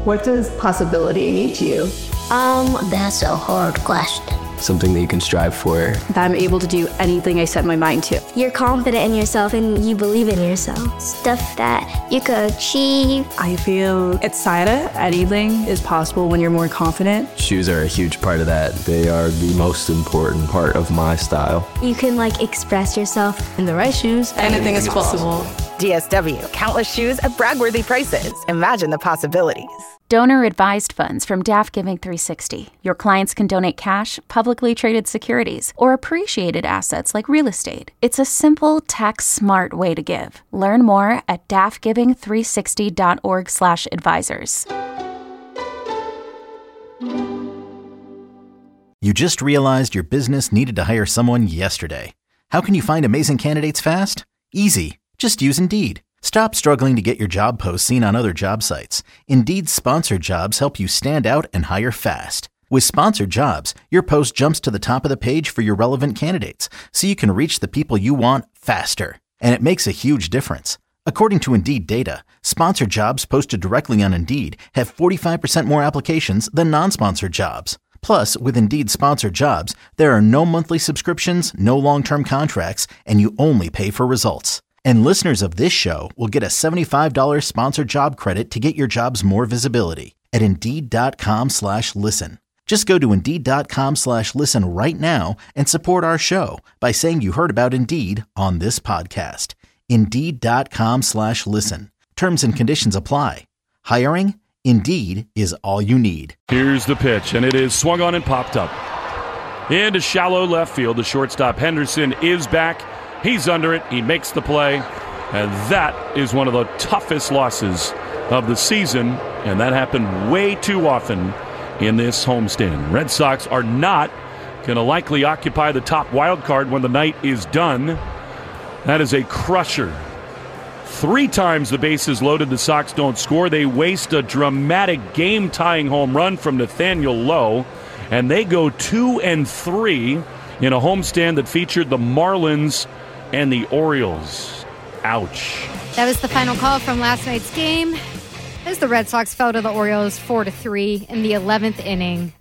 What does possibility mean to you? That's a hard question. Something that you can strive for. That I'm able to do anything I set my mind to. You're confident in yourself and you believe in yourself. Stuff that you could achieve. I feel excited. Anything is possible when you're more confident. Shoes are a huge part of that. They are the most important part of my style. You can express yourself. In the right shoes, anything is possible. DSW, countless shoes at brag-worthy prices. Imagine the possibilities. Donor-advised funds from DAF Giving 360. Your clients can donate cash, publicly traded securities, or appreciated assets like real estate. It's a simple, tax-smart way to give. Learn more at dafgiving360.org/advisors. You just realized your business needed to hire someone yesterday. How can you find amazing candidates fast? Easy. Just use Indeed. Stop struggling to get your job posts seen on other job sites. Indeed's sponsored jobs help you stand out and hire fast. With sponsored jobs, your post jumps to the top of the page for your relevant candidates, so you can reach the people you want faster. And it makes a huge difference. According to Indeed data, sponsored jobs posted directly on Indeed have 45% more applications than non-sponsored jobs. Plus, with Indeed sponsored jobs, there are no monthly subscriptions, no long-term contracts, and you only pay for results. And listeners of this show will get a $75 sponsored job credit to get your jobs more visibility at Indeed.com/listen. Just go to Indeed.com/listen right now and support our show by saying you heard about Indeed on this podcast. Indeed.com/listen. Terms and conditions apply. Hiring? Indeed is all you need. Here's the pitch, and it is swung on and popped up. Into shallow left field. The shortstop Henderson is back. He's under it. He makes the play. And that is one of the toughest losses of the season. And that happened way too often in this homestand. Red Sox are not going to likely occupy the top wild card when the night is done. That is a crusher. 3 times the bases loaded, the Sox don't score. They waste a dramatic game-tying home run from Nathaniel Lowe. And they go 2-3 in a homestand that featured the Marlins and the Orioles. Ouch. That was the final call from last night's game as the Red Sox fell to the Orioles 4-3 in the 11th inning.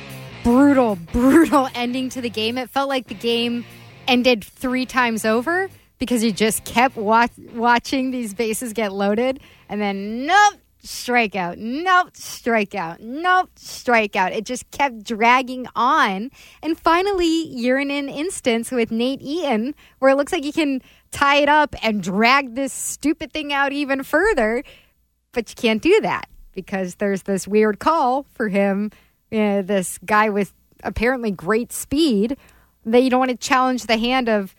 Brutal ending to the game. It felt like the game ended 3 times over because you just kept watching these bases get loaded. And then, nope, strikeout, nope, strikeout, nope, strikeout. It just kept dragging on. And finally, you're in an instance with Nate Eaton where it looks like you can tie it up and drag this stupid thing out even further. But you can't do that because there's this weird call for him, this guy with apparently great speed, that you don't want to challenge the hand of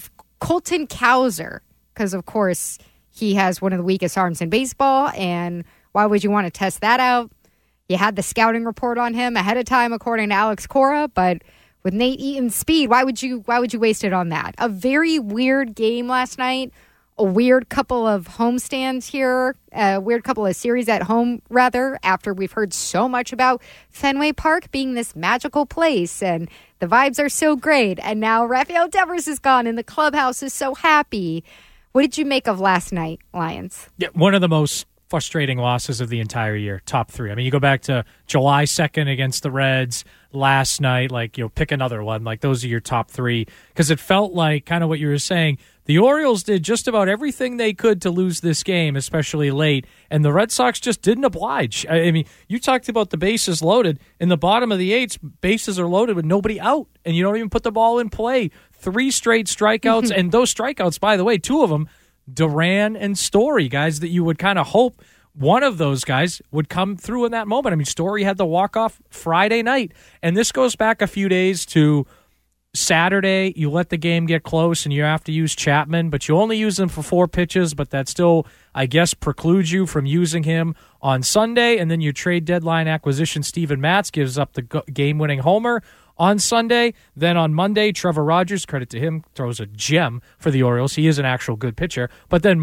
Colton Cowser because, of course, he has one of the weakest arms in baseball, and why would you want to test that out? You had the scouting report on him ahead of time, according to Alex Cora, but with Nate Eaton's speed, why would you waste it on that? A very weird game last night, a weird couple of homestands here, a weird couple of series at home, rather, after we've heard so much about Fenway Park being this magical place, and the vibes are so great, and now Rafael Devers is gone, and the clubhouse is so happy. What did you make of last night, Lions? Yeah, one of the most frustrating losses of the entire year, top 3. I mean, you go back to July 2nd against the Reds, last night, pick another one. Those are your top 3. Because it felt like, kind of what you were saying, the Orioles did just about everything they could to lose this game, especially late, and the Red Sox just didn't oblige. I mean, you talked about the bases loaded. In the bottom of the 8th, bases are loaded with nobody out, and you don't even put the ball in play. 3 straight strikeouts, and those strikeouts, by the way, 2 of them, Duran and Story, guys that you would kind of hope one of those guys would come through in that moment. I mean, Story had the walk-off Friday night, and this goes back a few days to Saturday. You let the game get close, and you have to use Chapman, but you only use him for 4 pitches, but that still, I guess, precludes you from using him on Sunday, and then your trade deadline acquisition, Steven Matz, gives up the game-winning homer on Sunday. Then on Monday, Trevor Rogers, credit to him, throws a gem for the Orioles. He is an actual good pitcher. But then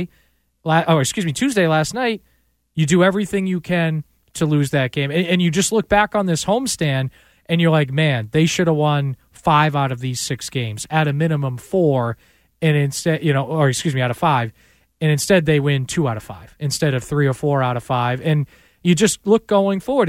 Tuesday last night, you do everything you can to lose that game. And you just look back on this homestand, and you're like, man, they should have won 5 out of these 6 games, at a minimum 4, and instead, out of 5. And instead they win 2 out of 5 instead of 3 or 4 out of 5. And You just look going forward.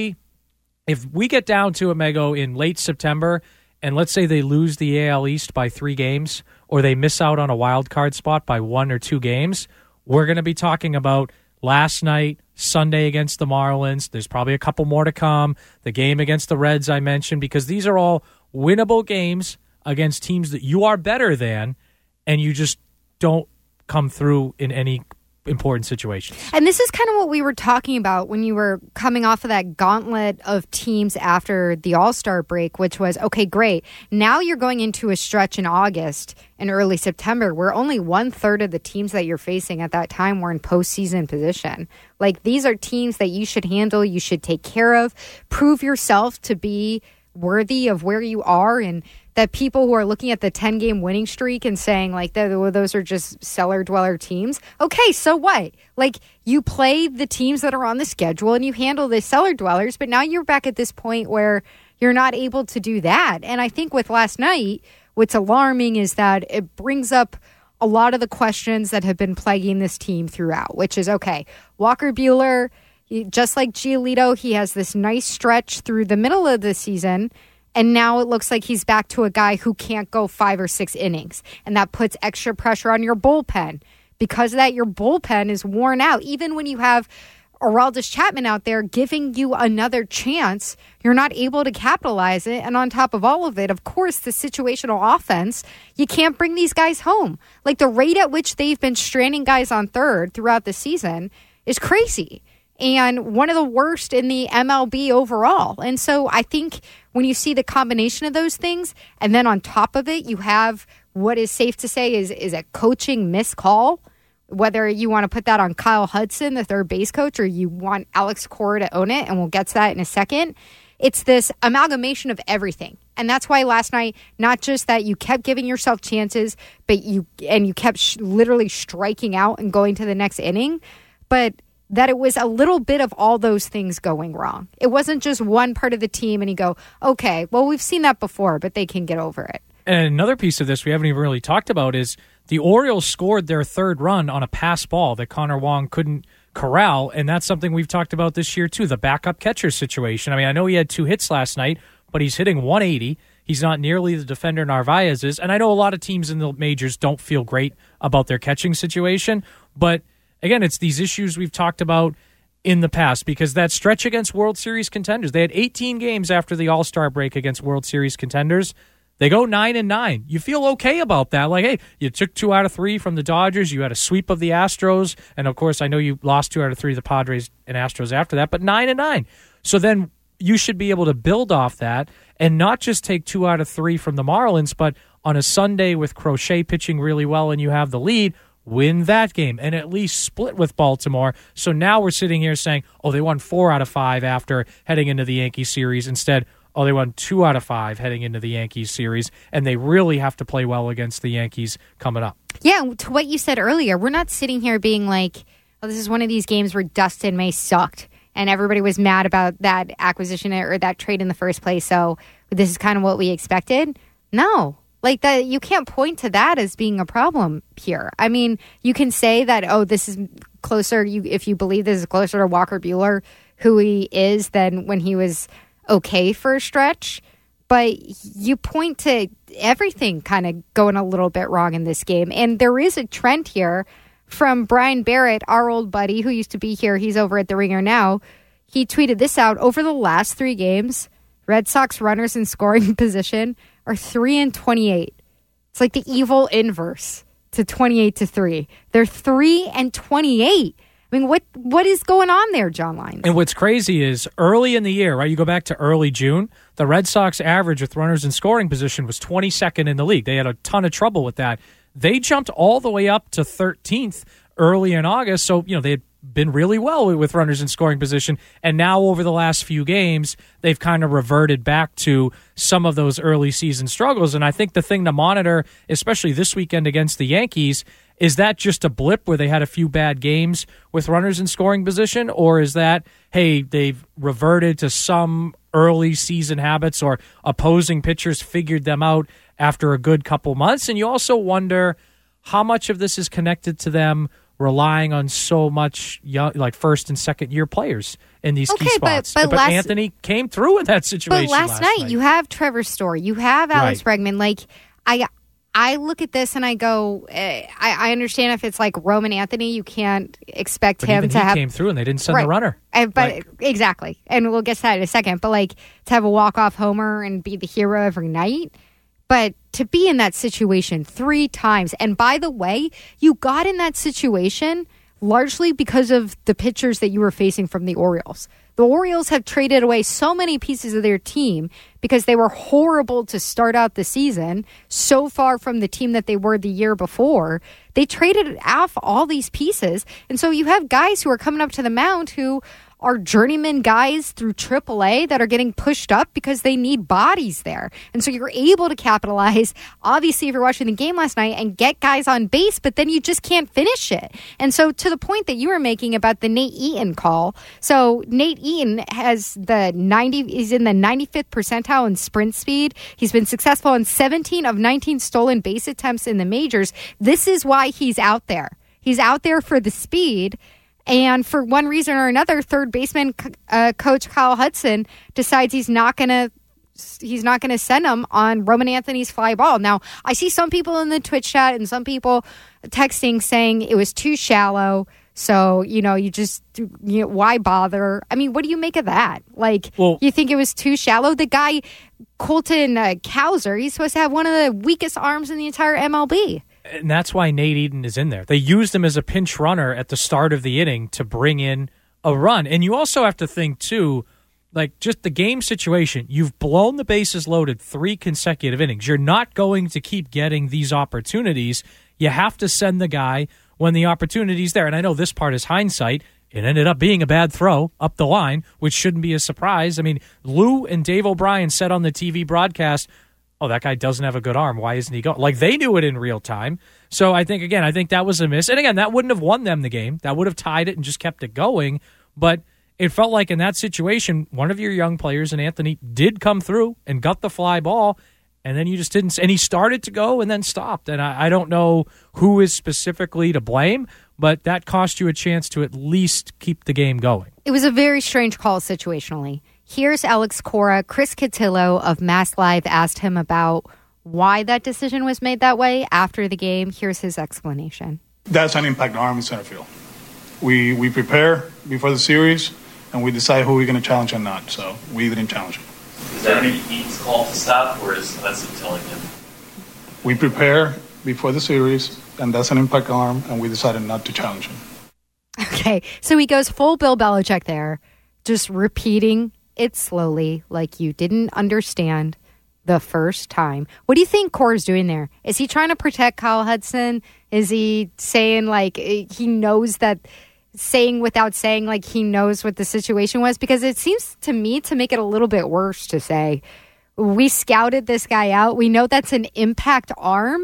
If we get down to a Mego in late September, and let's say they lose the AL East by 3 games, or they miss out on a wild card spot by 1 or 2 games, we're going to be talking about last night, Sunday against the Marlins. There's probably a couple more to come. The game against the Reds I mentioned, because these are all winnable games against teams that you are better than, and you just don't come through in any important situations. And this is kind of what we were talking about when you were coming off of that gauntlet of teams after the All-Star break, which was, okay, great. Now you're going into a stretch in August and early September where only 1/3 of the teams that you're facing at that time were in postseason position. Like, these are teams that you should handle, you should take care of, prove yourself to be worthy of where you are, and that people who are looking at the 10-game winning streak and saying, like, those are just cellar-dweller teams. Okay, so what? Like, you play the teams that are on the schedule and you handle the cellar-dwellers, but now you're back at this point where you're not able to do that. And I think with last night, what's alarming is that it brings up a lot of the questions that have been plaguing this team throughout, which is, okay, Walker Buehler, just like Giolito, he has this nice stretch through the middle of the season, and now it looks like he's back to a guy who can't go 5 or 6 innings. And that puts extra pressure on your bullpen. Because of that, your bullpen is worn out. Even when you have Aroldis Chapman out there giving you another chance, you're not able to capitalize it. And on top of all of it, of course, the situational offense, you can't bring these guys home. Like, the rate at which they've been stranding guys on third throughout the season is crazy. And one of the worst in the MLB overall. And so I think when you see the combination of those things, and then on top of it, you have what is safe to say is a coaching miscall, whether you want to put that on Kyle Hudson, the third base coach, or you want Alex Cora to own it, and we'll get to that in a second. It's this amalgamation of everything. And that's why last night, not just that you kept giving yourself chances, but you kept literally striking out and going to the next inning, but that it was a little bit of all those things going wrong. It wasn't just one part of the team and you go, okay, well, we've seen that before, but they can get over it. And another piece of this we haven't even really talked about is the Orioles scored their 3rd run on a pass ball that Connor Wong couldn't corral, and that's something we've talked about this year too, the backup catcher situation. I mean, I know he had 2 hits last night, but he's hitting 180. He's not nearly the defender Narvaez is, and I know a lot of teams in the majors don't feel great about their catching situation, but again, it's these issues we've talked about in the past, because that stretch against World Series contenders, they had 18 games after the All-Star break against World Series contenders. They go 9-9. You feel okay about that. Like, hey, you took 2 out of 3 from the Dodgers. You had a sweep of the Astros. And, of course, I know you lost 2 out of 3 to the Padres and Astros after that, but 9-9. So then you should be able to build off that and not just take 2 out of 3 from the Marlins, but on a Sunday with Crochet pitching really well and you have the lead, win that game and at least split with Baltimore. So now we're sitting here saying, oh, they won 4 out of 5 after heading into the Yankees series. Instead, oh, they won 2 out of 5 heading into the Yankees series, and they really have to play well against the Yankees coming up. Yeah, to what you said earlier, we're not sitting here being like, oh, this is one of these games where Dustin May sucked and everybody was mad about that acquisition or that trade in the first place, so this is kind of what we expected. No. Like, that, you can't point to that as being a problem here. I mean, you can say that, oh, this is closer, if you believe this is closer to Walker Buehler, who he is, than when he was okay for a stretch. But you point to everything kind of going a little bit wrong in this game. And there is a trend here from Brian Barrett, our old buddy, who used to be here. He's over at The Ringer now. He tweeted this out. Over the last 3 games, Red Sox runners in scoring position are 3-28. It's like the evil inverse to 28-3. They're 3-28. I mean, what is going on there, John Lyons? And what's crazy is early in the year, right? You go back to early June, the Red Sox average with runners in scoring position was 22nd in the league. They had a ton of trouble with that. They jumped all the way up to 13th early in August. So, they had been really well with runners in scoring position. And now over the last few games, they've kind of reverted back to some of those early season struggles. And I think the thing to monitor, especially this weekend against the Yankees, is that just a blip where they had a few bad games with runners in scoring position? Or is that, hey, they've reverted to some early season habits or opposing pitchers figured them out after a good couple months? And you also wonder how much of this is connected to them relying on so much young, like first and second year players in these key spots. But Anthony came through in that situation. But last night you have Trevor Story, you have Alex Bregman. Like I look at this and I go, I understand if it's like Roman Anthony, you can't expect him to have. He came through and they didn't send the runner. Exactly, and we'll get to that in a second. But like to have a walk-off homer and be the hero every night. But to be in that situation 3 times, and by the way, you got in that situation largely because of the pitchers that you were facing from the Orioles. The Orioles have traded away so many pieces of their team because they were horrible to start out the season, so far from the team that they were the year before. They traded off all these pieces, and so you have guys who are coming up to the mound who are journeyman guys through AAA that are getting pushed up because they need bodies there. And so you're able to capitalize, obviously, if you're watching the game last night, and get guys on base, but then you just can't finish it. And so to the point that you were making about the Nate Eaton call, so Nate Eaton he's in the 95th percentile in sprint speed. He's been successful in 17 of 19 stolen base attempts in the majors. This is why he's out there. He's out there for the speed. And for one reason or another, third baseman coach Kyle Hudson decides he's not going to send him on Roman Anthony's fly ball. Now, I see some people in the Twitch chat and some people texting saying it was too shallow. So, why bother? I mean, what do you make of that? You think it was too shallow? The guy, Colton Cowser, he's supposed to have one of the weakest arms in the entire MLB. And that's why Nate Eaton is in there. They used him as a pinch runner at the start of the inning to bring in a run. And you also have to think, too, just the game situation. You've blown the bases loaded 3 consecutive innings. You're not going to keep getting these opportunities. You have to send the guy when the opportunity's there. And I know this part is hindsight. It ended up being a bad throw up the line, which shouldn't be a surprise. I mean, Lou and Dave O'Brien said on the TV broadcast, oh, that guy doesn't have a good arm. Why isn't he going? They knew it in real time. So I think that was a miss. And again, that wouldn't have won them the game. That would have tied it and just kept it going. But it felt like in that situation, one of your young players, and Anthony, did come through and got the fly ball, and then you just didn't. And he started to go and then stopped. And I don't know who is specifically to blame, but that cost you a chance to at least keep the game going. It was a very strange call situationally. Here's Alex Cora. Chris Cotillo of Mass Live asked him about why that decision was made that way after the game. Here's his explanation. That's an impact arm in center field. We prepare before the series, and we decide who we're going to challenge and not. So we didn't challenge him. Is that Eaton's call to stop, or is Hudson telling him? We prepare before the series, and that's an impact arm, and we decided not to challenge him. Okay, so he goes full Bill Belichick there, just repeating it slowly, like you didn't understand the first time. What do you think Cora's doing there? Is he trying to protect Kyle Hudson? Is he saying he knows that, saying without saying he knows what the situation was? Because it seems to me to make it a little bit worse to say, we scouted this guy out. We know that's an impact arm.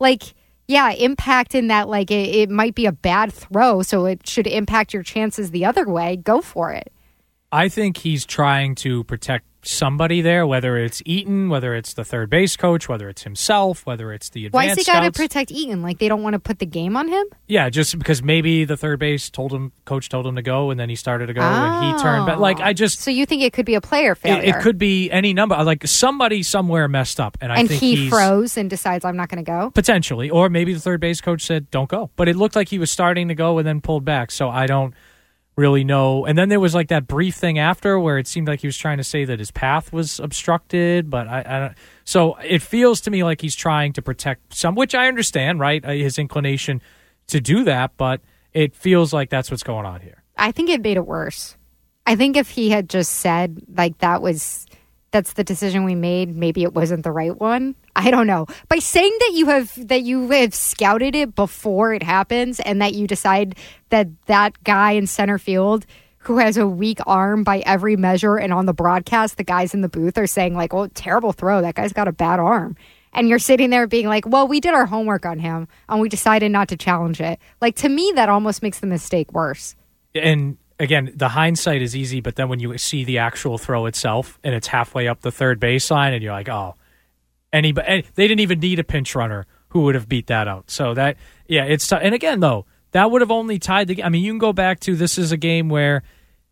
Impact in that it might be a bad throw, so it should impact your chances the other way. Go for it. I think he's trying to protect somebody there, whether it's Eaton, whether it's the third base coach, whether it's himself, whether it's the advanced Why has he got to protect Eaton? They don't want to put the game on him? Yeah, just because maybe the third base coach told him to go, and then he started to go, and he turned back. So you think it could be a player failure? It could be any number. Somebody somewhere messed up, and I think he froze and decides, I'm not going to go? Potentially. Or maybe the third base coach said, don't go. But it looked like he was starting to go and then pulled back, so I don't really know. And then there was that brief thing after where it seemed like he was trying to say that his path was obstructed, but I don't. So it feels to me like he's trying to protect some, which I understand, right? His inclination to do that, but it feels like that's what's going on here. I think it made it worse. I think if he had just said that's the decision we made, maybe it wasn't the right one. I don't know. By saying that you have scouted it before it happens, and that you decide that guy in center field who has a weak arm by every measure, and on the broadcast the guys in the booth are saying oh, terrible throw, that guy's got a bad arm, and you're sitting there being well, we did our homework on him and we decided not to challenge it. To me, that almost makes the mistake worse. And again, the hindsight is easy, but then when you see the actual throw itself and it's halfway up the third baseline, and you're oh, they didn't even need a pinch runner who would have beat that out. So it's tough. And again, though, that would have only tied the game. I mean, you can go back to this is a game where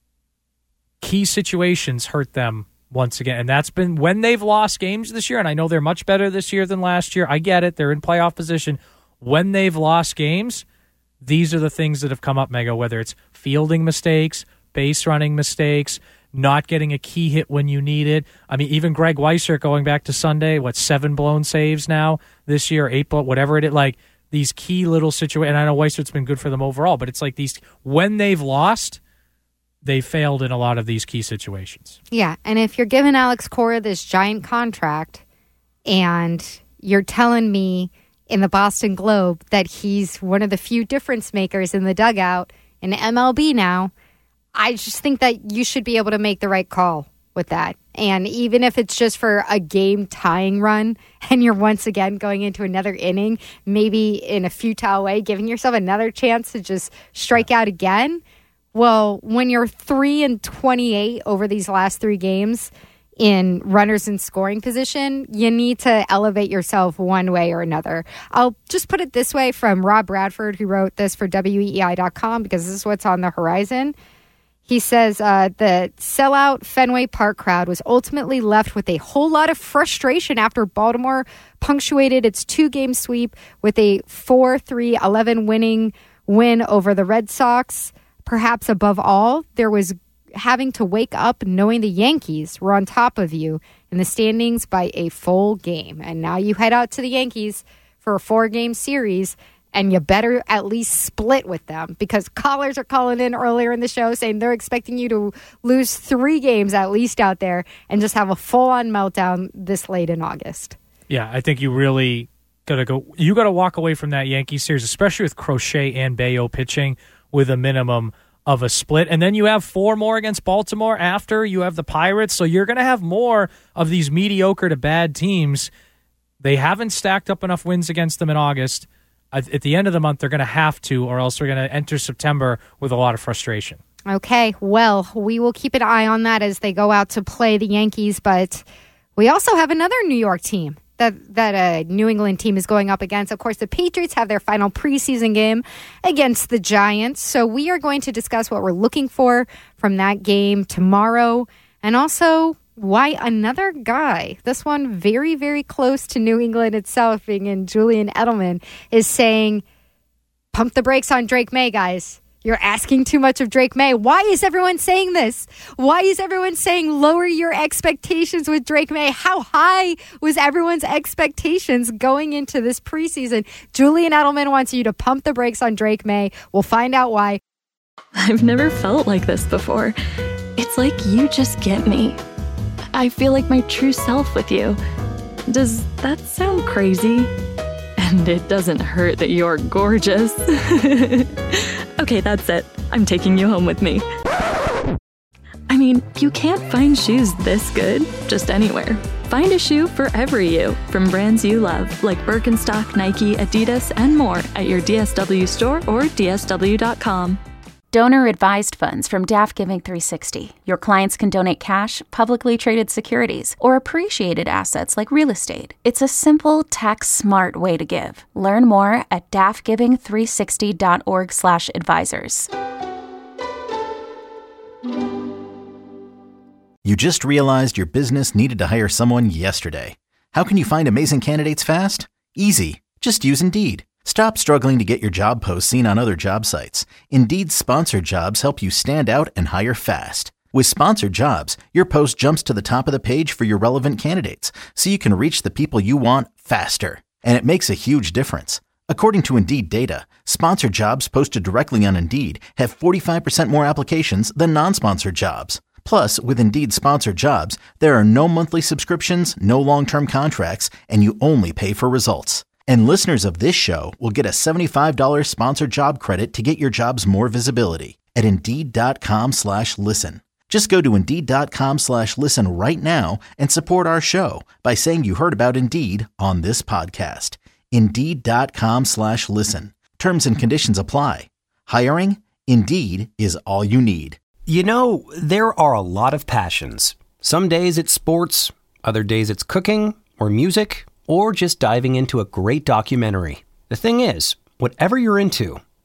key situations hurt them once again. And that's been when they've lost games this year. And I know they're much better this year than last year. I get it. They're in playoff position. When they've lost games, these are the things that have come up, Mega, whether it's fielding mistakes, base running mistakes, not getting a key hit when you need it. I mean, even Greg Weissert going back to Sunday, 7 blown saves now this year, 8, whatever it is, like these key little situations. And I know Weissert's been good for them overall, but it's like these, when they've lost, they failed in a lot of these key situations. Yeah, and if you're giving Alex Cora this giant contract and you're telling me in the Boston Globe that he's one of the few difference makers in the dugout in MLB now, I just think that you should be able to make the right call with that. And even if it's just for a game-tying run and you're once again going into another inning, maybe in a futile way, giving yourself another chance to just strike out again. Well, when you're 3-28 over these last 3 games in runners in scoring position, you need to elevate yourself one way or another. I'll just put it this way from Rob Bradford, who wrote this for WEEI.com, because this is what's on the horizon. He says the sellout Fenway Park crowd was ultimately left with a whole lot of frustration after Baltimore punctuated its 2-game sweep with a 4-3-11 winning win over the Red Sox. Perhaps above all, there was having to wake up knowing the Yankees were on top of you in the standings by a full game. And now you head out to the Yankees for a 4-game series, and you better at least split with them, because callers are calling in earlier in the show saying they're expecting you to lose 3 games at least out there and just have a full-on meltdown this late in August. Yeah, I think you really got to walk away from that Yankee series, especially with Crochet and Bayo pitching, with a minimum of a split. And then you have 4 more against Baltimore after. You have the Pirates. So you're going to have more of these mediocre to bad teams. They haven't stacked up enough wins against them in August. At the end of the month, they're going to have to, or else we're going to enter September with a lot of frustration. Okay, well, we will keep an eye on that as they go out to play the Yankees. But we also have another New York team that a New England team is going up against. Of course, the Patriots have their final preseason game against the Giants. So we are going to discuss what we're looking for from that game tomorrow, and also why another guy, this one very, very close to New England itself, being in Julian Edelman, is saying, pump the brakes on Drake May, guys. You're asking too much of Drake May. Why is everyone saying this? Why is everyone saying lower your expectations with Drake May? How high was everyone's expectations going into this preseason? Julian Edelman wants you to pump the brakes on Drake May. We'll find out why. I've never felt like this before. It's like you just get me. I feel like my true self with you. Does that sound crazy? And it doesn't hurt that you're gorgeous. Okay, that's it. I'm taking you home with me. I mean, you can't find shoes this good just anywhere. Find a shoe for every you from brands you love, like Birkenstock, Nike, Adidas, and more at your DSW store or DSW.com. Donor-advised funds from Daft Giving 360. Your clients can donate cash, publicly traded securities, or appreciated assets like real estate. It's a simple, tax-smart way to give. Learn more at daftgiving360.org/advisors. You just realized your business needed to hire someone yesterday. How can you find amazing candidates fast? Easy. Just use Indeed. Stop struggling to get your job posts seen on other job sites. Indeed's sponsored jobs help you stand out and hire fast. With sponsored jobs, your post jumps to the top of the page for your relevant candidates, so you can reach the people you want faster. And it makes a huge difference. According to Indeed data, sponsored jobs posted directly on Indeed have 45% more applications than non-sponsored jobs. Plus, with Indeed sponsored jobs, there are no monthly subscriptions, no long-term contracts, and you only pay for results. And listeners of this show will get a $75 sponsored job credit to get your jobs more visibility at Indeed.com/listen. Just go to Indeed.com/listen right now and support our show by saying you heard about Indeed on this podcast. Indeed.com/listen. Terms and conditions apply. Hiring? Indeed is all you need. You know, there are a lot of passions. Some days it's sports, other days it's cooking or music, or just diving into a great documentary. The thing is, whatever you're into,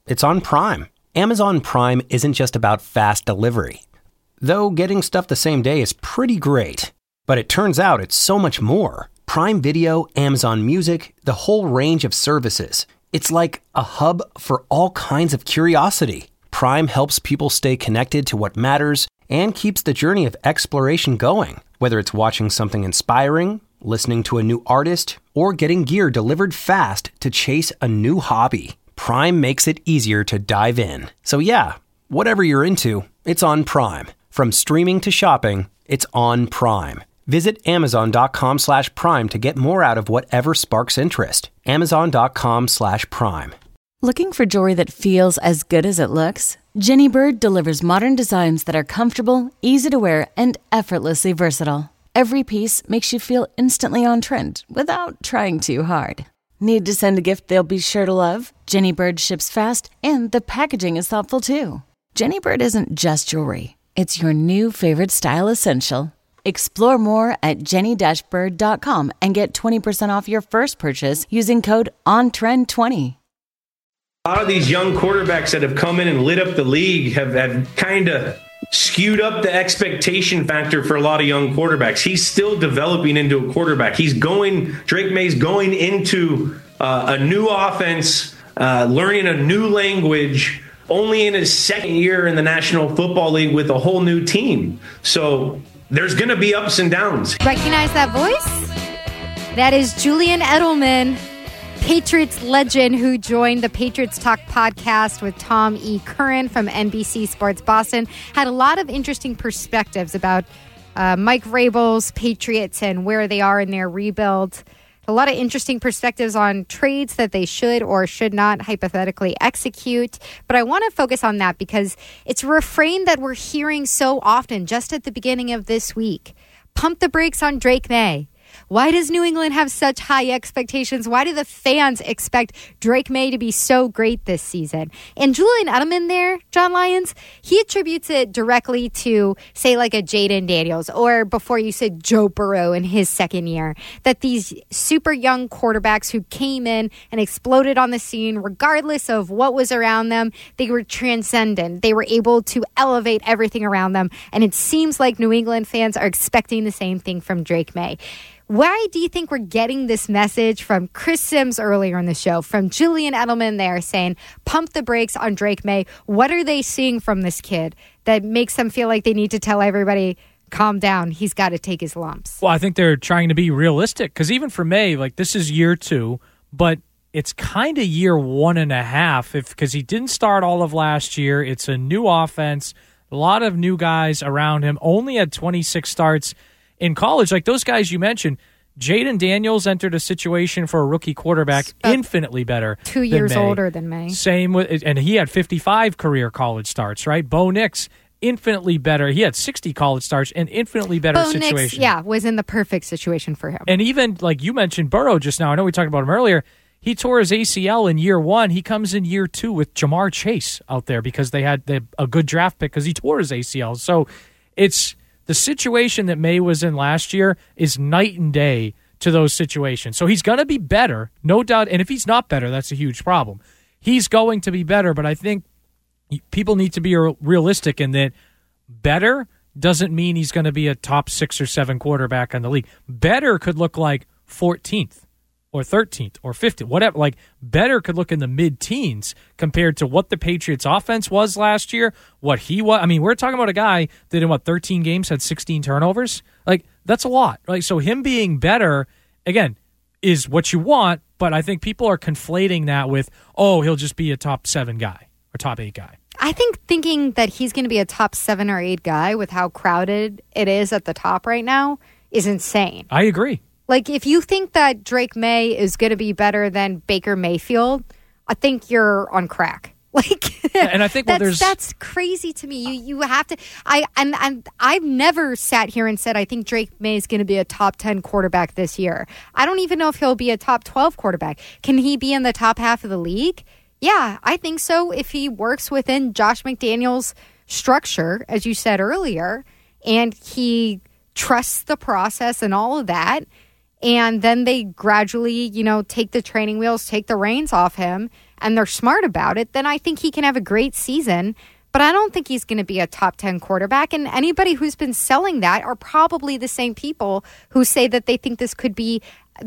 It's on Prime. Amazon Prime isn't just about fast delivery. Though getting stuff the same day is pretty great. But it turns out it's so much more. Prime Video, Amazon Music, the whole range of services. It's like a hub for all kinds of curiosity. Prime helps people stay connected to what matters and keeps the journey of exploration going. Whether it's watching something inspiring, listening to a new artist, or getting gear delivered fast to chase a new hobby, Prime makes it easier to dive in. So yeah, whatever you're into, it's on Prime. From streaming to shopping, it's on Prime. Visit Amazon.com/Prime to get more out of whatever sparks interest. Amazon.com/Prime. Looking for jewelry that feels as good as it looks? Jenny Bird delivers modern designs that are comfortable, easy to wear, and effortlessly versatile. Every piece makes you feel instantly on trend without trying too hard. Need to send a gift they'll be sure to love? Jenny Bird ships fast, and the packaging is thoughtful too. Jenny Bird isn't just jewelry. It's your new favorite style essential. Explore more at jenny-bird.com and get 20% off your first purchase using code ONTREND20. A lot of these young quarterbacks that have come in and lit up the league have kind of skewed up the expectation factor for a lot of young quarterbacks. He's still developing into a quarterback. Drake May's going into a new offense, learning a new language, only in his second year in the National Football League with a whole new team. So there's going to be ups and downs. Recognize that voice? That is Julian Edelman, Patriots legend, who joined the Patriots Talk podcast with Tom E. Curran from NBC Sports Boston. Had a lot of interesting perspectives about Mike Vrabel's Patriots and where they are in their rebuild. A lot of interesting perspectives on trades that they should or should not hypothetically execute. But I want to focus on that because it's a refrain that we're hearing so often just at the beginning of this week. Pump the brakes on Drake May. Why does New England have such high expectations? Why do the fans expect Drake May to be so great this season? And Julian Edelman there, John Lyons, he attributes it directly to, say, like a Jayden Daniels, or before you said Joe Burrow in his second year, that these super young quarterbacks who came in and exploded on the scene, regardless of what was around them, they were transcendent. They were able to elevate everything around them. And it seems like New England fans are expecting the same thing from Drake May. Why do you think we're getting this message from Chris Sims earlier in the show, from Julian Edelman there saying, pump the brakes on Drake May? What are they seeing from this kid that makes them feel like they need to tell everybody, calm down, he's got to take his lumps? Well, I think they're trying to be realistic, because even for May, like, this is year 2, but it's kind of year 1.5 because he didn't start all of last year. It's a new offense, a lot of new guys around him, only had 26 starts in college. Like those guys you mentioned, Jayden Daniels entered a situation for a rookie quarterback infinitely better. 2 years older than May. Same with, and he had 55 career college starts, right? Bo Nix, infinitely better. He had 60 college starts and infinitely better situation. Nix, yeah, was in the perfect situation for him. And even, like you mentioned, Burrow just now, I know we talked about him earlier, he tore his ACL in year 1. He comes in year 2 with Jamar Chase out there because they had a good draft pick because he tore his ACL. So it's the situation that May was in last year is night and day to those situations. So he's going to be better, no doubt. And if he's not better, that's a huge problem. He's going to be better, but I think people need to be realistic in that better doesn't mean he's going to be a top 6 or 7 quarterback in the league. Better could look like 14th. Or 13th or 15th, whatever. Like, better could look in the mid-teens compared to what the Patriots' offense was last year, what he was. I mean, we're talking about a guy that in, 13 games had 16 turnovers? Like, that's a lot. Like, so him being better, again, is what you want, but I think people are conflating that with, oh, he'll just be a top 7 guy or top 8 guy. I think thinking that he's going to be a top 7 or 8 guy with how crowded it is at the top right now is insane. I agree. Like, if you think that Drake May is going to be better than Baker Mayfield, I think you're on crack. Like, and I think that's crazy to me. You have to. I've never sat here and said I think Drake May is going to be a top 10 quarterback this year. I don't even know if he'll be a top 12 quarterback. Can he be in the top half of the league? Yeah, I think so. If he works within Josh McDaniels' structure, as you said earlier, and he trusts the process and all of that. And then they gradually, take the training wheels, take the reins off him. and they're smart about it, then I think he can have a great season. But I don't think he's going to be a top 10 quarterback. And anybody who's been selling that are probably the same people who say that they think this could be an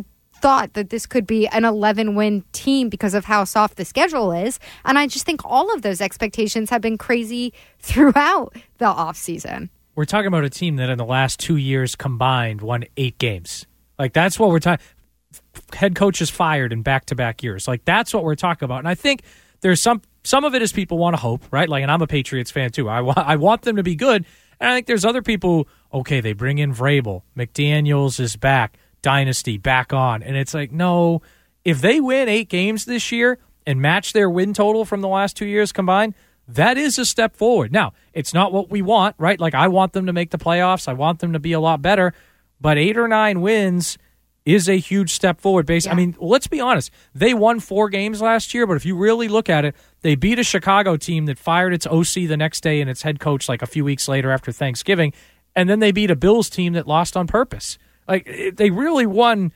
11-win team because of how soft the schedule is. And I just think all of those expectations have been crazy throughout the offseason. We're talking about a team that in the last 2 years combined won 8 games. Like, that's what we're talking. Head coaches fired in back-to-back years. Like, that's what we're talking about. And I think there's some of it is people want to hope, right? Like, and I'm a Patriots fan too. I want them to be good. And I think there's other people, okay, they bring in Vrabel. McDaniels is back. Dynasty back on. And it's like, no, if they win 8 games this year and match their win total from the last 2 years combined, that is a step forward. Now, it's not what we want, right? Like, I want them to make the playoffs. I want them to be a lot better. But 8 or 9 wins is a huge step forward. I mean, let's be honest. They won 4 games last year, but if you really look at it, they beat a Chicago team that fired its OC the next day and its head coach like a few weeks later after Thanksgiving, and then they beat a Bills team that lost on purpose. Like, they really won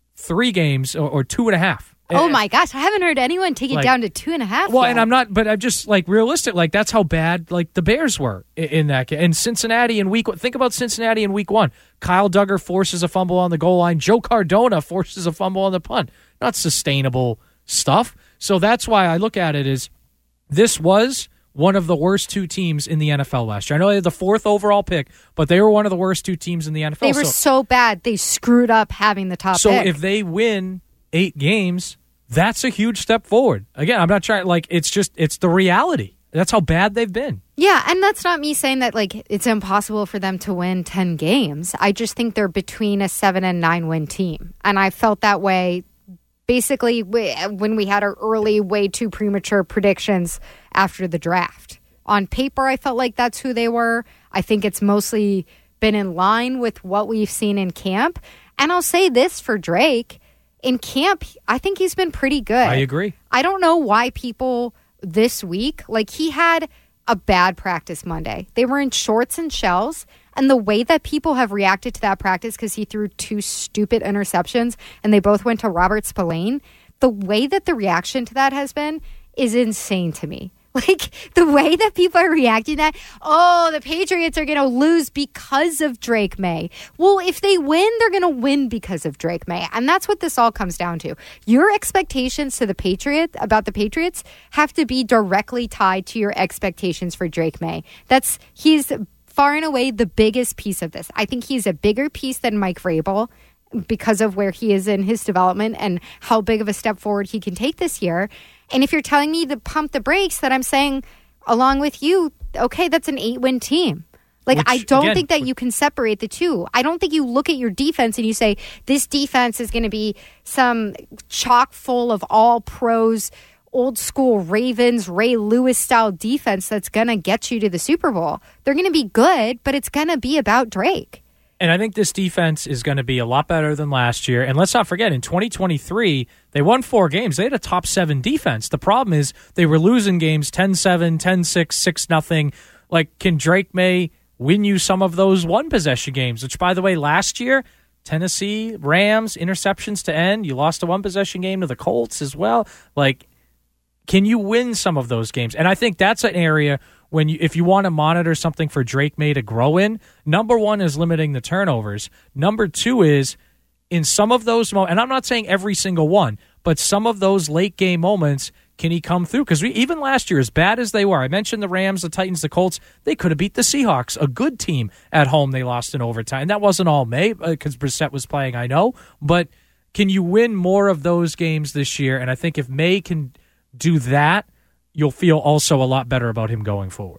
3 games or 2.5. Oh my gosh, I haven't heard anyone take it down to 2.5. Well, yet. and I'm just like realistic. Like, that's how bad like the Bears were in that game. And Cincinnati in week 1. Think about Cincinnati in week 1. Kyle Duggar forces a fumble on the goal line. Joe Cardona forces a fumble on the punt. Not sustainable stuff. So that's why I look at it as this was one of the worst 2 teams in the NFL last year. I know they had the 4th overall pick, but they were one of the worst 2 teams in the NFL. They were so bad, they screwed up having the top pick. So if they win 8 games, that's a huge step forward. Again, I'm not trying, like, it's the reality. That's how bad they've been. Yeah, and that's not me saying that, like, it's impossible for them to win 10 games. I just think they're between a 7 and 9 win team. And I felt that way basically when we had our early, way too premature predictions after the draft. On paper, I felt like that's who they were. I think it's mostly been in line with what we've seen in camp. And I'll say this for Drake. In camp, I think he's been pretty good. I agree. I don't know why people this week, like, he had a bad practice Monday. They were in shorts and shells. And the way that people have reacted to that practice, because he threw 2 stupid interceptions and they both went to Robert Spillane, the way that the reaction to that has been is insane to me. Like, the way that people are reacting to that, oh, the Patriots are going to lose because of Drake May. Well, if they win, they're going to win because of Drake May. And that's what this all comes down to. Your expectations to about the Patriots have to be directly tied to your expectations for Drake May. He's far and away the biggest piece of this. I think he's a bigger piece than Mike Vrabel because of where he is in his development and how big of a step forward he can take this year. And if you're telling me to pump the brakes, that I'm saying, along with you, okay, that's an 8-win team. Like, I don't think that you can separate the two. I don't think you look at your defense and you say, this defense is going to be some chock full of all pros, old school Ravens, Ray Lewis style defense that's going to get you to the Super Bowl. They're going to be good, but it's going to be about Drake. And I think this defense is going to be a lot better than last year. And let's not forget, in 2023, they won 4 games. They had a top 7 defense. The problem is they were losing games 10-7, 10-6, 6-0. Like, can Drake May win you some of those one-possession games? Which, by the way, last year, Tennessee, Rams, interceptions to end. You lost a one-possession game to the Colts as well. Like, can you win some of those games? And I think that's an area if you want to monitor something for Drake May to grow in, number 1 is limiting the turnovers. Number 2 is in some of those moments, and I'm not saying every single one, but some of those late game moments, can he come through? Because even last year, as bad as they were, I mentioned the Rams, the Titans, the Colts, they could have beat the Seahawks, a good team at home. They lost in overtime. That wasn't all May because Brissett was playing, I know, but can you win more of those games this year? And I think if May can do that, you'll feel also a lot better about him going forward.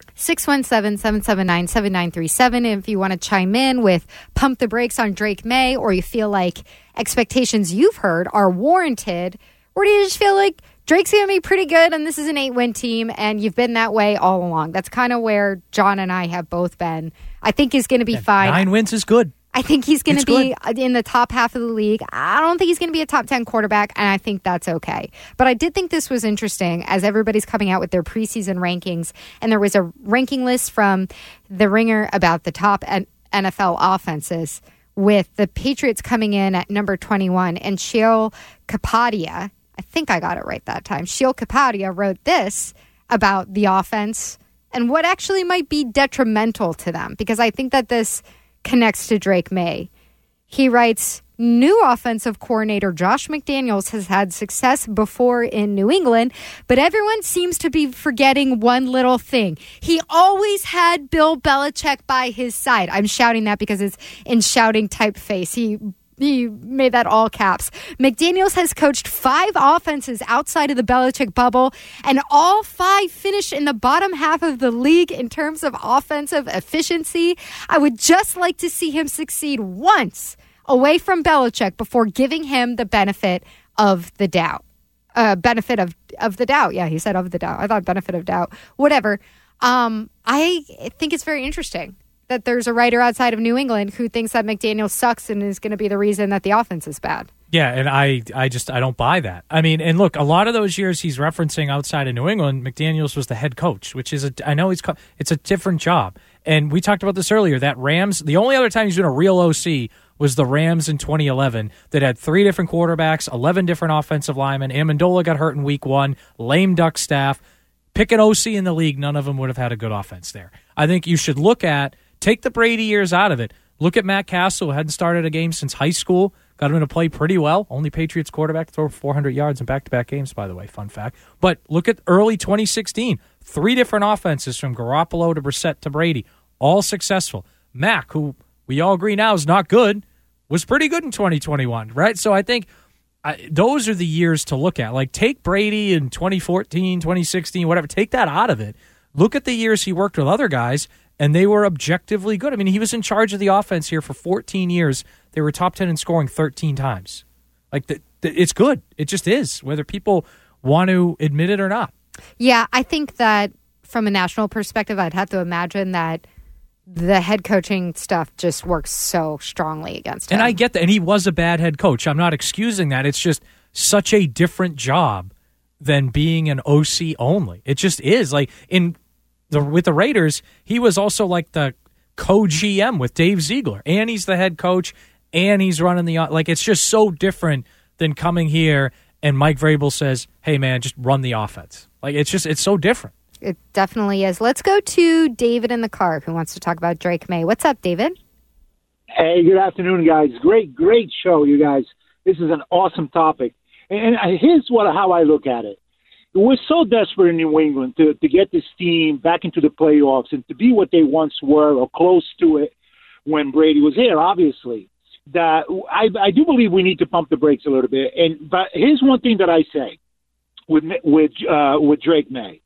617-779-7937 if you want to chime in with pump the brakes on Drake May, or you feel like expectations you've heard are warranted, or do you just feel like Drake's going to be pretty good and this is an 8-win team and you've been that way all along. That's kind of where John and I have both been. I think he's going to be fine. 9 wins is good. I think he's going to be in the top half of the league. I don't think he's going to be a top 10 quarterback, and I think that's okay. But I did think this was interesting as everybody's coming out with their preseason rankings, and there was a ranking list from The Ringer about the top NFL offenses, with the Patriots coming in at number 21, and Sheil Kapadia I think I got it right that time. Sheil Kapadia wrote this about the offense and what actually might be detrimental to them, because I think that this connects to Drake May. He writes, new offensive coordinator Josh McDaniels has had success before in New England, but everyone seems to be forgetting one little thing. He always had Bill Belichick by his side. I'm shouting that because it's in shouting typeface. He made that all caps. McDaniels has coached 5 offenses outside of the Belichick bubble, and all 5 finished in the bottom half of the league in terms of offensive efficiency. I would just like to see him succeed once away from Belichick before giving him the benefit of the doubt. Benefit of the doubt. Yeah, he said of the doubt. I thought benefit of doubt. Whatever. I think it's very interesting that there's a writer outside of New England who thinks that McDaniels sucks and is going to be the reason that the offense is bad. Yeah, and I don't buy that. I mean, and look, a lot of those years he's referencing outside of New England, McDaniels was the head coach, which is it's a different job. And we talked about this earlier, that Rams, the only other time he's been a real OC was the Rams in 2011 that had 3 different quarterbacks, 11 different offensive linemen. Amendola got hurt in week 1, lame duck staff. Pick an OC in the league, none of them would have had a good offense there. I think you should take the Brady years out of it. Look at Matt Castle, who hadn't started a game since high school, got him to play pretty well. Only Patriots quarterback to throw 400 yards in back-to-back games, by the way, fun fact. But look at early 2016, 3 different offenses from Garoppolo to Brissett to Brady, all successful. Mac, who we all agree now is not good, was pretty good in 2021, right? So I think those are the years to look at. Like, take Brady in 2014, 2016, whatever. Take that out of it. Look at the years he worked with other guys, and they were objectively good. I mean, he was in charge of the offense here for 14 years. They were top 10 in scoring 13 times. Like, it's good. It just is, whether people want to admit it or not. Yeah, I think that from a national perspective, I'd have to imagine that the head coaching stuff just works so strongly against him. And I get that. And he was a bad head coach. I'm not excusing that. It's just such a different job than being an OC only. It just is. Like, with the Raiders, he was also like the co-GM with Dave Ziegler. And he's the head coach, and he's running like, it's just so different than coming here and Mike Vrabel says, hey, man, just run the offense. Like, it's so different. It definitely is. Let's go to David in the car who wants to talk about Drake May. What's up, David? Hey, good afternoon, guys. Great show, you guys. This is an awesome topic. And here's how I look at it. We're so desperate in New England to get this team back into the playoffs and to be what they once were or close to it when Brady was here, obviously, that I do believe we need to pump the brakes a little bit. But here's one thing that I say with Drake May.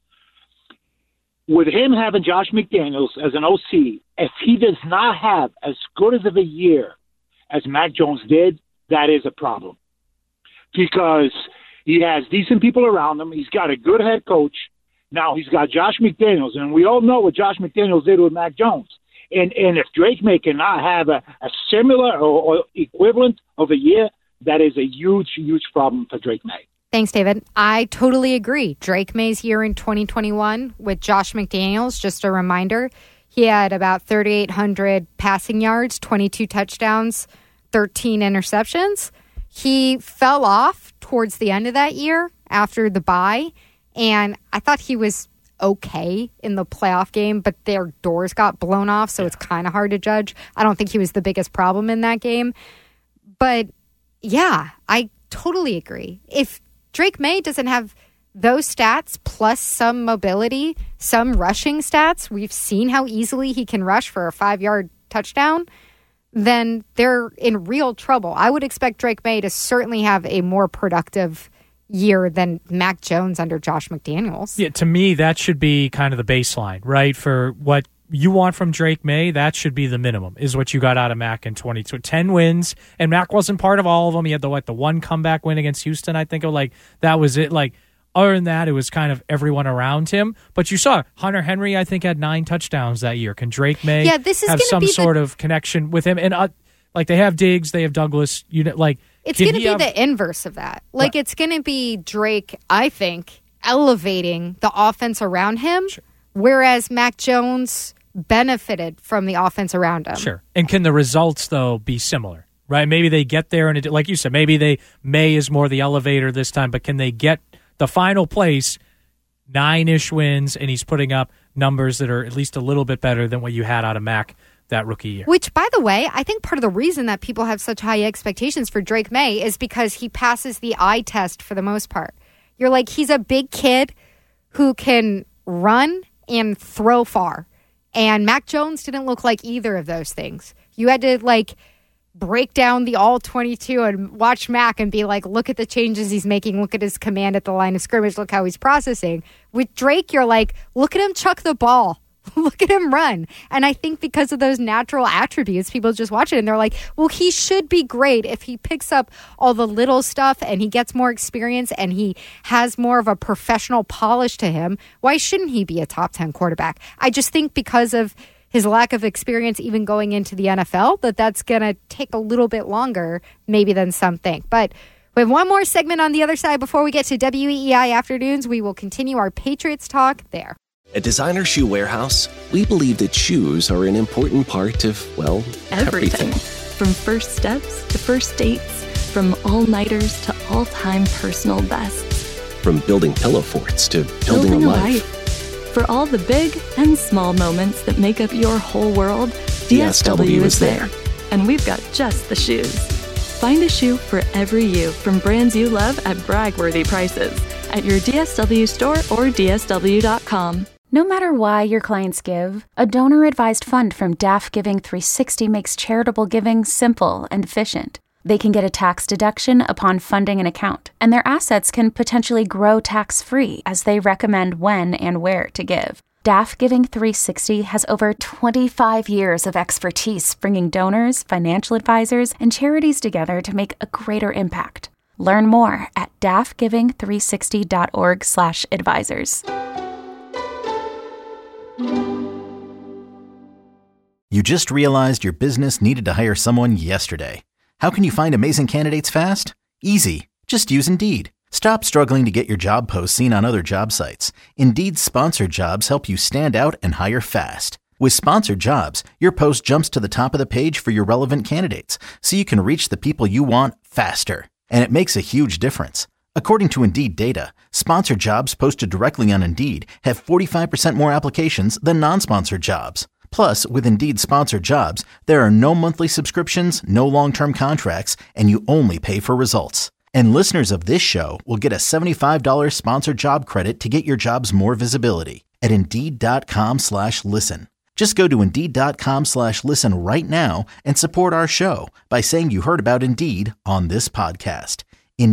With him having Josh McDaniels as an OC, if he does not have as good of a year as Mac Jones did, that is a problem. Because he has decent people around him. He's got a good head coach. Now he's got Josh McDaniels, and we all know what Josh McDaniels did with Mac Jones. And if Drake May cannot have a similar or equivalent of a year, that is a huge, huge problem for Drake May. Thanks, David. I totally agree. Drake May's year in 2021 with Josh McDaniels, just a reminder, he had about 3,800 passing yards, 22 touchdowns, 13 interceptions. He fell off towards the end of that year after the bye, and I thought he was okay in the playoff game, but their doors got blown off, so it's kind of hard to judge. I don't think he was the biggest problem in that game. But, yeah, I totally agree. If Drake May doesn't have those stats plus some mobility, some rushing stats, we've seen how easily he can rush for a 5-yard touchdown, then they're in real trouble. I would expect Drake May to certainly have a more productive year than Mac Jones under Josh McDaniels. Yeah, to me, that should be kind of the baseline, right? For what you want from Drake May, that should be the minimum, is what you got out of Mac in 2022. 10 wins, and Mac wasn't part of all of them. He had the one comeback win against Houston, I think. That was it. Like, other than that, it was kind of everyone around him. But you saw Hunter Henry, I think, had 9 touchdowns that year. Can Drake May have some sort of connection with him? And they have Diggs, they have Douglas. It's going to be the inverse of that. Like, it's going to be Drake, I think, elevating the offense around him, whereas Mac Jones benefited from the offense around him. Sure. And can the results, though, be similar? right? Maybe they get there, and like you said, maybe May is more the elevator this time, but can they get the final place, 9-ish wins, and he's putting up numbers that are at least a little bit better than what you had out of Mac that rookie year. Which, by the way, I think part of the reason that people have such high expectations for Drake May is because he passes the eye test for the most part. You're like, he's a big kid who can run and throw far. And Mac Jones didn't look like either of those things. You had to, like, break down the all-22 and watch Mac and be like, look at the changes he's making. Look at his command at the line of scrimmage. Look how he's processing. With Drake, you're like, look at him chuck the ball. Look at him run. And I think because of those natural attributes, people just watch it and they're like, well, he should be great if he picks up all the little stuff and he gets more experience and he has more of a professional polish to him. Why shouldn't he be a top 10 quarterback? I just think because of his lack of experience even going into the NFL, that's going to take a little bit longer maybe than some think. But we have one more segment on the other side before we get to WEEI Afternoons. We will continue our Patriots talk there. At Designer Shoe Warehouse, we believe that shoes are an important part of, well, everything. From first steps to first dates, from all-nighters to all-time personal bests. From building pillow forts to building a life. For all the big and small moments that make up your whole world, DSW is there. And we've got just the shoes. Find a shoe for every you from brands you love at brag-worthy prices at your DSW store or DSW.com. No matter why your clients give, a donor-advised fund from DAF Giving 360 makes charitable giving simple and efficient. They can get a tax deduction upon funding an account, and their assets can potentially grow tax-free as they recommend when and where to give. DAF Giving 360 has over 25 years of expertise bringing donors, financial advisors, and charities together to make a greater impact. Learn more at dafgiving360.org/advisors. You just realized your business needed to hire someone yesterday. How can you find amazing candidates fast? Easy. Just use Indeed. Stop struggling to get your job posts seen on other job sites. Indeed's sponsored jobs help you stand out and hire fast. With sponsored jobs, your post jumps to the top of the page for your relevant candidates, so you can reach the people you want faster. And it makes a huge difference. According to Indeed data, sponsored jobs posted directly on Indeed have 45% more applications than non-sponsored jobs. Plus, with Indeed sponsored jobs, there are no monthly subscriptions, no long-term contracts, and you only pay for results. And listeners of this show will get a $75 sponsored job credit to get your jobs more visibility at Indeed.com/listen. Just go to Indeed.com/listen right now and support our show by saying you heard about Indeed on this podcast.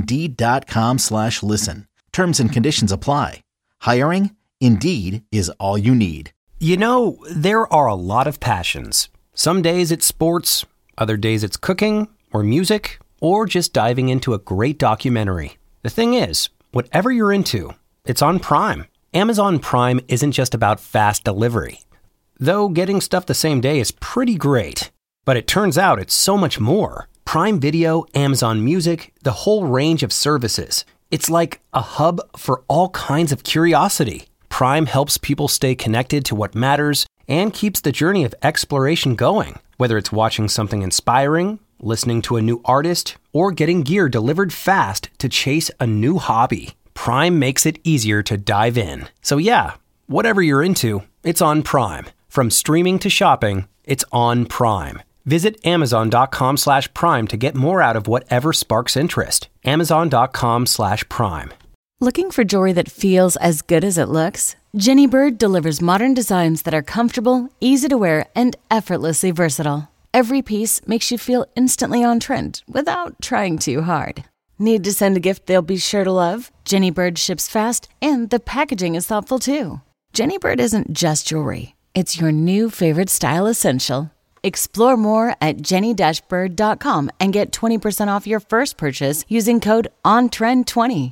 Indeed.com/listen. Terms and conditions apply. Hiring? Indeed is all you need. You know, there are a lot of passions. Some days it's sports, other days it's cooking or music, or just diving into a great documentary. The thing is, whatever you're into, it's on Prime. Amazon Prime isn't just about fast delivery. Though getting stuff the same day is pretty great. But it turns out it's so much more. Prime Video, Amazon Music, the whole range of services. It's like a hub for all kinds of curiosity. Prime helps people stay connected to what matters and keeps the journey of exploration going. Whether it's watching something inspiring, listening to a new artist, or getting gear delivered fast to chase a new hobby, Prime makes it easier to dive in. So yeah, whatever you're into, it's on Prime. From streaming to shopping, it's on Prime. Visit Amazon.com/Prime to get more out of whatever sparks interest. Amazon.com/Prime. Looking for jewelry that feels as good as it looks? Jenny Bird delivers modern designs that are comfortable, easy to wear, and effortlessly versatile. Every piece makes you feel instantly on trend without trying too hard. Need to send a gift they'll be sure to love? Jenny Bird ships fast, and the packaging is thoughtful too. Jenny Bird isn't just jewelry. It's your new favorite style essential. Explore more at jenny-bird.com and get 20% off your first purchase using code ONTREND20.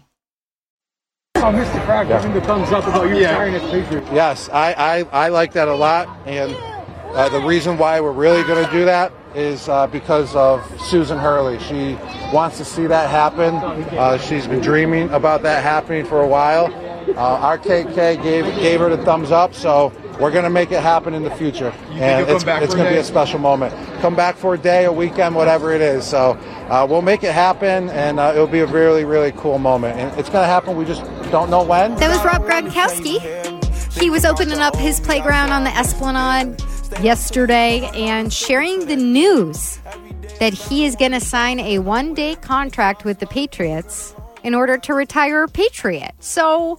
Oh, Mr. Crack, giving the thumbs up about you retiring as Patriot. Yes, I like that a lot, and the reason why we're really going to do that is because of Susan Hurley. She wants to see that happen. She's been dreaming about that happening for a while. RKK gave her the thumbs up, so we're going to make it happen in the future. And you'll it's come back for going a to be day? a special moment. Come back for a day, a weekend, whatever it is. So we'll make it happen, and it'll be a really, really cool moment. And it's going to happen. We just don't know when. That was Rob Gronkowski. He was opening up his playground on the Esplanade yesterday and sharing the news that he is going to sign a one-day contract with the Patriots in order to retire a Patriot. So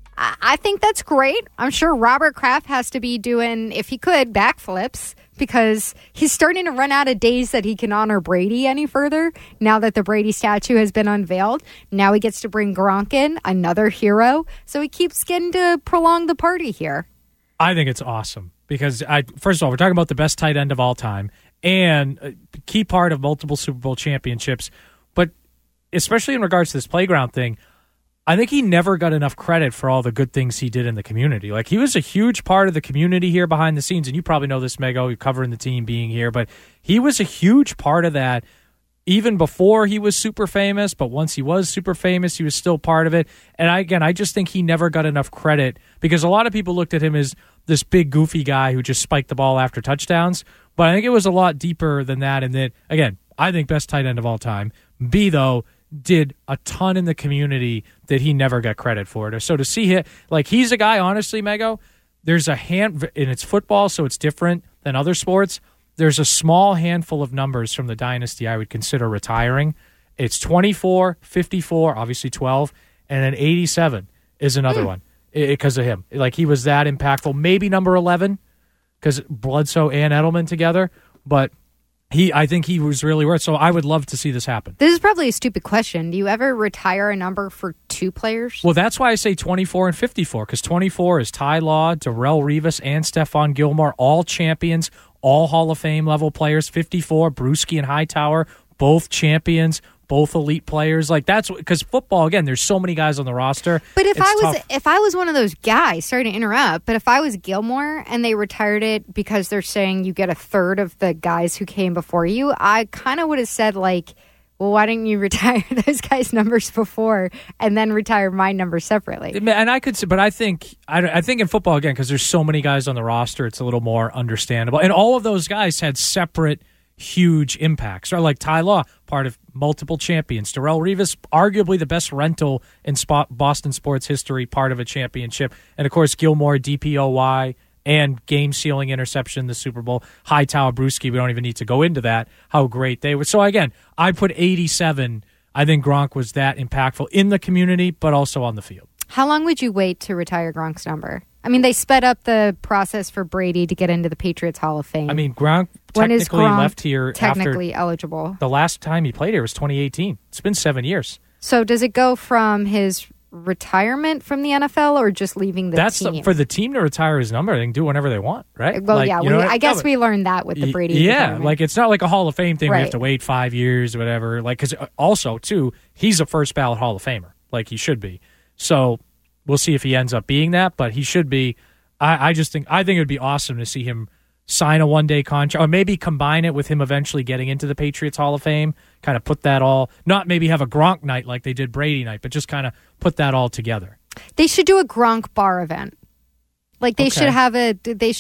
I think that's great. I'm sure Robert Kraft has to be doing, if he could, backflips, because he's starting to run out of days that he can honor Brady any further now that the Brady statue has been unveiled. Now he gets to bring Gronk in, another hero. So he keeps getting to prolong the party here. I think it's awesome because, first of all, we're talking about the best tight end of all time and a key part of multiple Super Bowl championships. But especially in regards to this playground thing, I think he never got enough credit for all the good things he did in the community. Like, he was a huge part of the community here behind the scenes, and you probably know this, Mego, you're covering the team being here, but he was a huge part of that even before he was super famous, but once he was super famous, he was still part of it. And I just think he never got enough credit because a lot of people looked at him as this big, goofy guy who just spiked the ball after touchdowns, but I think it was a lot deeper than that, and that, again, I think best tight end of all time. B, though, did a ton in the community that he never got credit for. So to see him, like, he's a guy, honestly, Mego, there's a hand, and it's football, so it's different than other sports. There's a small handful of numbers from the dynasty I would consider retiring. It's 24, 54, obviously 12, and then 87 is another one because of him. Like, he was that impactful. Maybe number 11 because Bledsoe and Edelman together, but I think he was really worth. So I would love to see this happen. This is probably a stupid question. Do you ever retire a number for two players? Well, that's why I say 24 and 54, because 24 is Ty Law, Darrelle Revis, and Stephon Gilmore, all champions, all Hall of Fame level players. 54, Bruschi and Hightower, both champions, both elite players. Like, that's because football, again, there's so many guys on the roster. But if I was one of those guys, sorry to interrupt, but if I was Gilmore and they retired it because they're saying you get a third of the guys who came before you, I kind of would have said, like, well, why didn't you retire those guys' numbers before and then retire my number separately? And I could say, but I think in football, again, because there's so many guys on the roster, it's a little more understandable. And all of those guys had separate huge impacts. Or like Ty Law, part of multiple champions. Darrelle Revis, arguably the best rental in Boston sports history, part of a championship. And, of course, Gilmore, DPOY, and game-sealing interception in the Super Bowl. Hightower, Bruschi, we don't even need to go into that, how great they were. So, again, I put 87. I think Gronk was that impactful in the community, but also on the field. How long would you wait to retire Gronk's number? I mean, they sped up the process for Brady to get into the Patriots Hall of Fame. I mean, Gronk technically left here technically eligible. The last time he played here was 2018. It's been 7 years. So does it go from his retirement from the NFL or just leaving the team? For the team to retire his number, they can do whenever they want, right? Well, yeah, I guess we learned that with the Brady retirement. Like, it's not like a Hall of Fame thing where you have Right. to wait 5 years or whatever. Like, because also, too, he's a first ballot Hall of Famer. Like, he should be. So we'll see if he ends up being that, but he should be. I think it would be awesome to see him sign a one-day contract, or maybe combine it with him eventually getting into the Patriots Hall of Fame, kind of put that all, not maybe have a Gronk night like they did Brady night, but just kind of put that all together. They should do a Gronk bar event. Like they should have a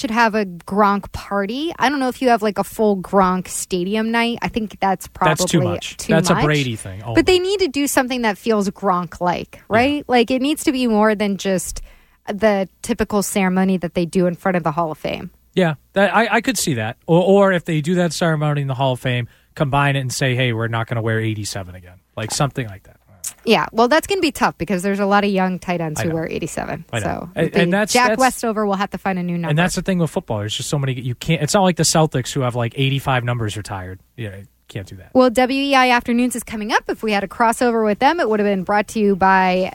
Gronk party. I don't know if you have like a full Gronk stadium night. I think that's probably too much. That's a Brady thing. But they need to do something that feels Gronk-like, right? Yeah. Like it needs to be more than just the typical ceremony that they do in front of the Hall of Fame. Yeah, I could see that. Or if they do that ceremony in the Hall of Fame, combine it and say, hey, we're not going to wear 87 again. Like something like that. Yeah, well, that's going to be tough because there's a lot of young tight ends who wear 87. So and that's Jack Westover will have to find a new number. And that's the thing with football. There's just so many. You can't. It's not like the Celtics who have like 85 numbers retired. Yeah, can't do that. Well, WEI Afternoons is coming up. If we had a crossover with them, it would have been brought to you by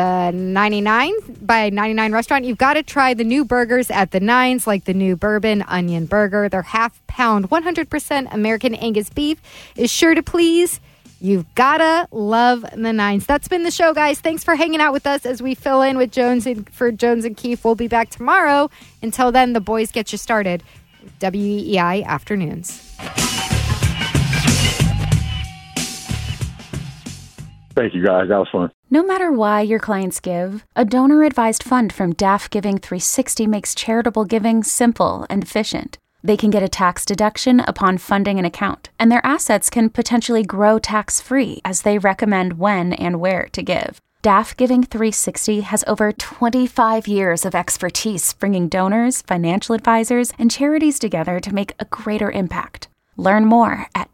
99 Restaurant. You've got to try the new burgers at the Nines, like the new Bourbon Onion Burger. Their half-pound, 100% American Angus beef is sure to please. You've got to love the Nines. That's been the show, guys. Thanks for hanging out with us as we fill in with Jones and Keefe. We'll be back tomorrow. Until then, the boys get you started. WEI Afternoons. Thank you, guys. That was fun. No matter why your clients give, a donor-advised fund from DAF Giving 360 makes charitable giving simple and efficient. They can get a tax deduction upon funding an account, and their assets can potentially grow tax-free as they recommend when and where to give. DAF Giving 360 has over 25 years of expertise bringing donors, financial advisors, and charities together to make a greater impact. Learn more at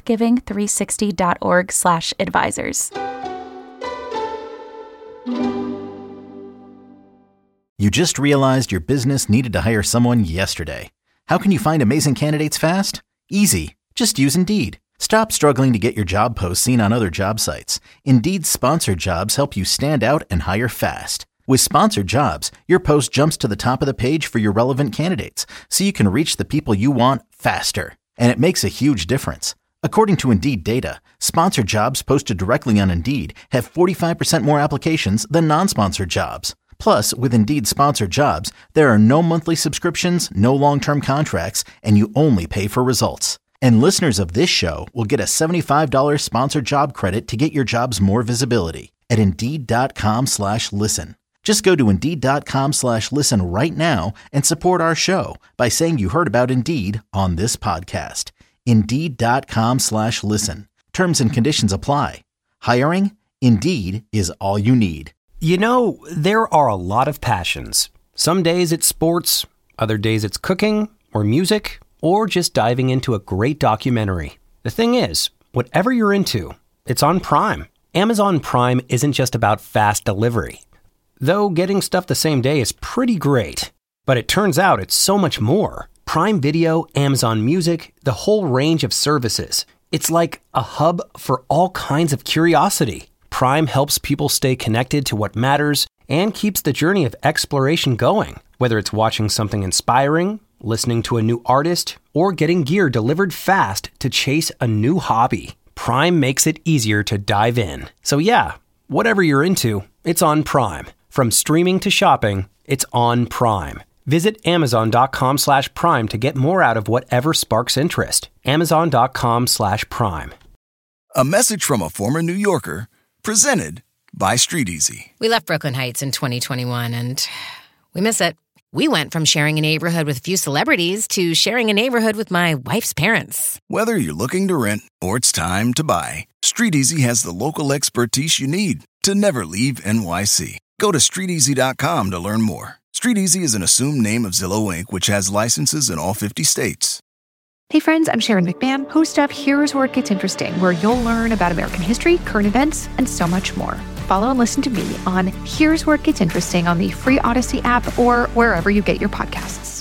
dafgiving360.org/advisors. You just realized your business needed to hire someone yesterday. How can you find amazing candidates fast? Easy. Just use Indeed. Stop struggling to get your job posts seen on other job sites. Indeed's sponsored jobs help you stand out and hire fast. With sponsored jobs, your post jumps to the top of the page for your relevant candidates, so you can reach the people you want faster. And it makes a huge difference. According to Indeed data, sponsored jobs posted directly on Indeed have 45% more applications than non-sponsored jobs. Plus, with Indeed sponsored jobs, there are no monthly subscriptions, no long-term contracts, and you only pay for results. And listeners of this show will get a $75 sponsored job credit to get your jobs more visibility at Indeed.com/listen. Just go to Indeed.com/listen right now and support our show by saying you heard about Indeed on this podcast. Indeed.com/listen. Terms and conditions apply. Hiring? Indeed is all you need. You know, there are a lot of passions. Some days it's sports, other days it's cooking or music, or just diving into a great documentary. The thing is, whatever you're into, it's on Prime. Amazon Prime isn't just about fast delivery. Though getting stuff the same day is pretty great. But it turns out it's so much more. Prime Video, Amazon Music, the whole range of services. It's like a hub for all kinds of curiosity. Prime helps people stay connected to what matters and keeps the journey of exploration going. Whether it's watching something inspiring, listening to a new artist, or getting gear delivered fast to chase a new hobby, Prime makes it easier to dive in. So yeah, whatever you're into, it's on Prime. From streaming to shopping, it's on Prime. Visit Amazon.com/Prime to get more out of whatever sparks interest. Amazon.com/Prime. A message from a former New Yorker, presented by StreetEasy. We left Brooklyn Heights in 2021 and we miss it. We went from sharing a neighborhood with a few celebrities to sharing a neighborhood with my wife's parents. Whether you're looking to rent or it's time to buy, StreetEasy has the local expertise you need to never leave NYC. Go to StreetEasy.com to learn more. StreetEasy is an assumed name of Zillow Inc., which has licenses in all 50 states. Hey friends, I'm Sharon McMahon, host of Here's Where It Gets Interesting, where you'll learn about American history, current events, and so much more. Follow and listen to me on Here's Where It Gets Interesting on the free Odyssey app or wherever you get your podcasts.